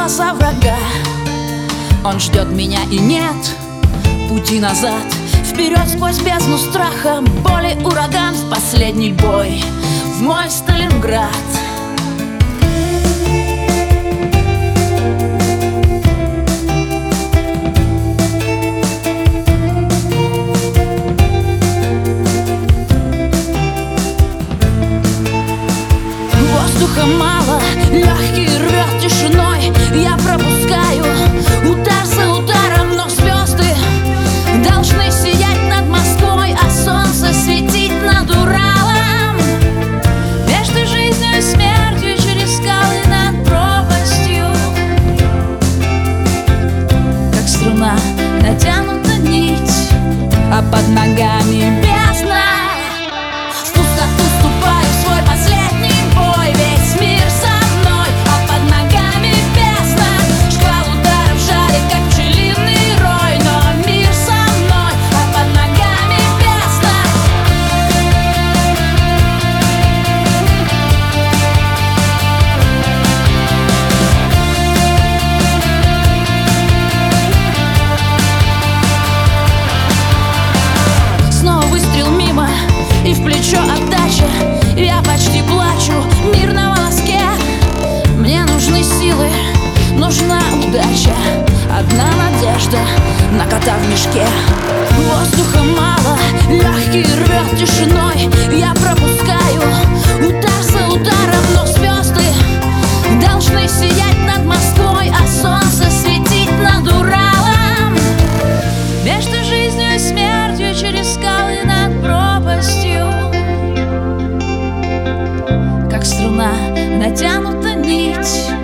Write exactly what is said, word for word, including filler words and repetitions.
глаза врага. Он ждет меня и нет пути назад. Вперед сквозь бездну страха, боли, ураган, в последний бой в мой Сталинград. Воздуха мало, легкий рвет тишиной. Я пропускаю удар за ударом, но звезды должны сиять над Москвой, а солнце светить над Уралом. Между жизнью и смертью, через скалы над пропастью, как струна натянута нить, а под ногами бездна. В пустоту ступаю в свой последний бой, весь мир со мной, а под ногами бездна. Шквал ударов жарит, как пчелиный рой, но мир со мной, а под ногами бездна. Снова выстрел мимо, и в плечо отдача. Я почти плачу, мир на волоске. Мне нужны силы, нужна удача, одна надежда на кота в мешке. Воздуха мало, легкий рвет тишиной. Я пропускаю удар за ударом, но звезды должны сиять над Москвой, а солнце светить над Уралом. Между жизнью и смертью, через скалы над пропастью, как струна натянута нить,